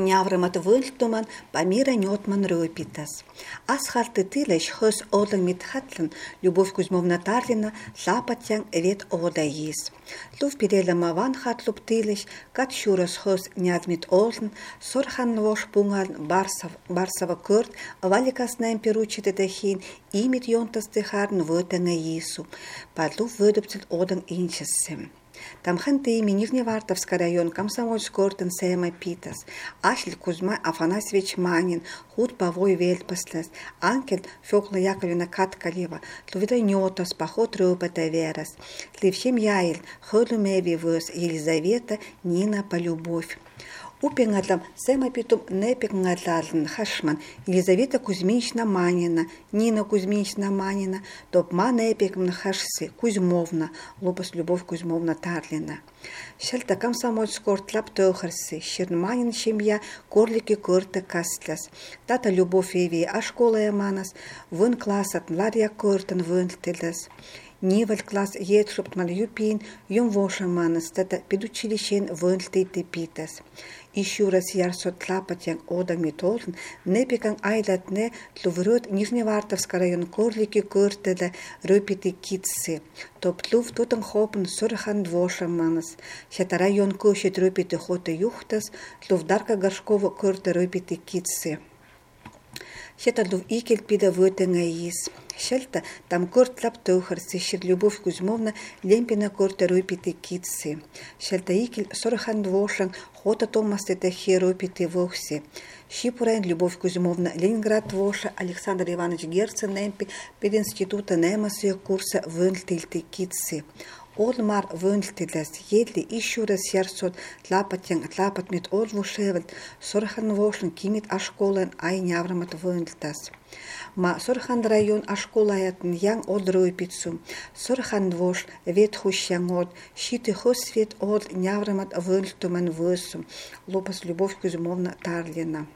Няврымат выльтуман Памира нетман рёпитас. Асхарты тылыш хос олын митхатлан Любовь Кузьмовна Тарлина лапатян вет одаис. Лув пиделя маван хатлуп тылыш кат шурос хос нядмит олын сорхан вош пунгал барсава кырт валикас найм перучите тахин имит йонтас тихарн вотанга Иису. Падлув выдуптил одан инчессем. Там ханты ими Нижневартовский район, Комсомольский орден Сэма Питас, Ашль Кузьма Афанасьевич Манин, Худ Павой Вельпаслес, Анкель Фёкла Яковлевна Каткалева, Лувида Нётос, Поход Рёпата Верас, Левщем Яиль, Холумеви Вёс, Елизавета, Нина Полюбовь. Упенгатлам Сэма Питум Непенгатлалн Хашман, Елизавета Кузьминична Манина, Нина Кузьминична Манина, Топма Непекмна Хашсы, Кузьмовна, Лупас Любовь Кузьмовна Тарлина. Шельта Комсомольский ортлап Тохарсы, Щерманин семья, Корлики Курта Кастляс, Тата Любовь Еви, а школа Яманас, Вон классат Лария Куртен Вынтилас. Ниваль класс едшупт мал юпин, юм вошаманас, тата педучилищен вынтилти питас. Еще раз ярсот тлапатян ода метолн, непекан айлатне тлуврот Нижневартовский район Корлики Куртеда рёпити китсы. Топлув тутан хопн сурхан двошаманас. Шата район кушит рёпити хота юхтас, тлувдарка Горшкова Курта рёпити китсы. Шата лув икель пида вотенга из. Шельта там корт лаптохарсы, щит Любовь Кузьмовна Лемпина корта рёпити китсы. Шельта икель сорхан двошан хота томасты тахи рёпити вохси. Щипурайн Любовь Кузьмовна Ленинград воша Александр Иванович Герцен немпи пединститута немасыя курса вынтилти китсы. Олмар вынтилас едли еще раз ярсот тлапат мит олвушевelt сорхан вошан кимит ашколен ай няврамат вынтилас. Ма сорхан район ашколаятын ян одрой пицу. Сорхан вош ветхущан од щиты хосвет од няврамат вынтилтумен высу. Лопас Любовь Кузьмовна Тарлина.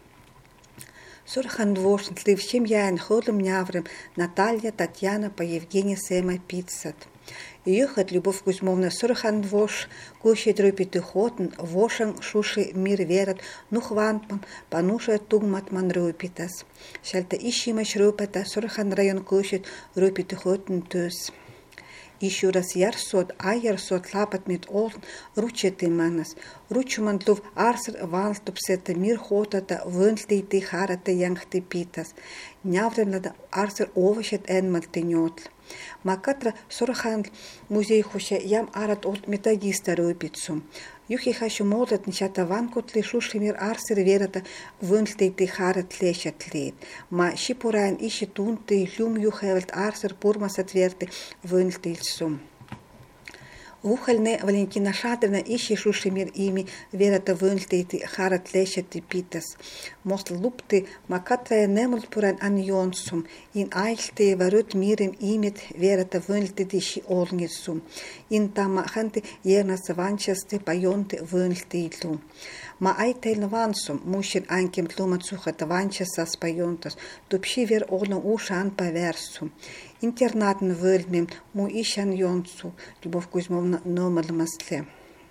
Сорхан вош тливщем ян ходом няврем Наталья Татьяна по Евгения Сэма Питсат. Ехать Любовь Кузьмовна сорхан вош, кушает рёпиты хотн, вошан шуши мир верат, нухванпан, пануша тугматман рёпитас. Шальта ищимаш рёпата, сорхан район кушает рёпиты хотн тус. Еще раз ярсот, а ярсот лапат мит олн, ручеты манас. Ручуман тлув арсер ванступсета мир хотата, вынтлейты харата янгты питас. Нявренлада арсер овощет энмалты нётл. Макатра сорхан музей хуша ям арат от метагиста рёпицу. Юхи хащу молот ничата ванкот ли шушимир арсер верата вынтлейты харат лещат лейт. Ма щипурайн ищи тунты люм юхевelt арсер пурмас отверты вынтлейцум. Вухальне Валентина Шадрина ищи шушимир ими верата вынтлейты харат лещат питас. Мостл лупты макатра немult пурайн аньонсум. Ин айльте варут мирем имет верата вынтлейты щи олнисум. Ин тама ханты ернас ванчасты пайонты вынтлейтлу. Ма айтейлн вансум мушин анкем тлумат сухата ванчасас пайонтас. Тупши вер олн ушан паверсум. Интернатн выльмем му ищан йонцу, Любовь Кузьмовна номал масле.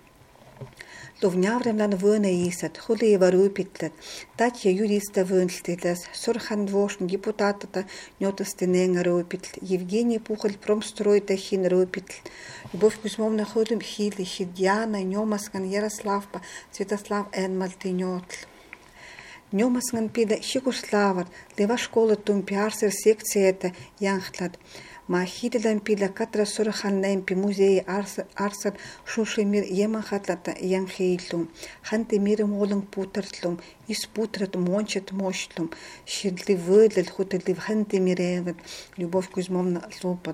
Лувняврем лан вына исат, хули варупитлет, татья юриста вынтлилас, сорхан двошн депутатата нётасты ненга рупитл, Евгений Пухаль промстрой тахин рупитл, Любовь Кузьмовна ходим хили, Диана, Нёмаскан, Ярославпа, Святослав Энмальты нётл. Нёмаскан пида щикуславар, лева школа тумпиарсер секцията янхтлад. Ма хиделан пида катра сорхан немпи музеи арсар шушимир емахатлата янхейлум. Ханты мирем олың путартлум, испутрат мончат мошлум. Щедли выдлил хутедли в ханты миревет, Любовь Кузьмовна лупал.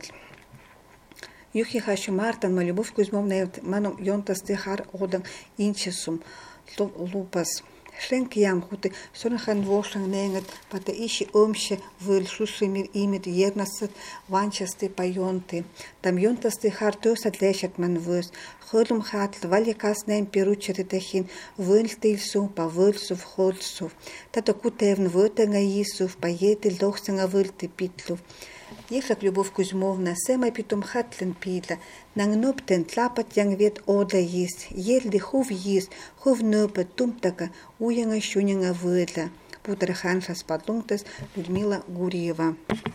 Юхи хащу мартан, ма Любовь Кузьмовна маном йонтас дехар одан инчесум лупас. Шленк ям хуты сорхан вошан ненгат пата ищи омще выл шушимир имит ернасат ванчасты пайонты. Там йонтасты хар тосат лещат ман выз. Хылым хатл валикас нем перучеты тахин выльтыльсу па выльсу в холсу. Тата кутевн вытанга ису в паеты лохсанга выльты питлу. Ехак Любовь Кузьмовна сема питум хатлен пила, нангноптен тлапат янг вет ода есть, ельди хув есть, хув нöpet тумтака, уянга щунянга выдла. Путархан распадлунтас Людмила Гурьева.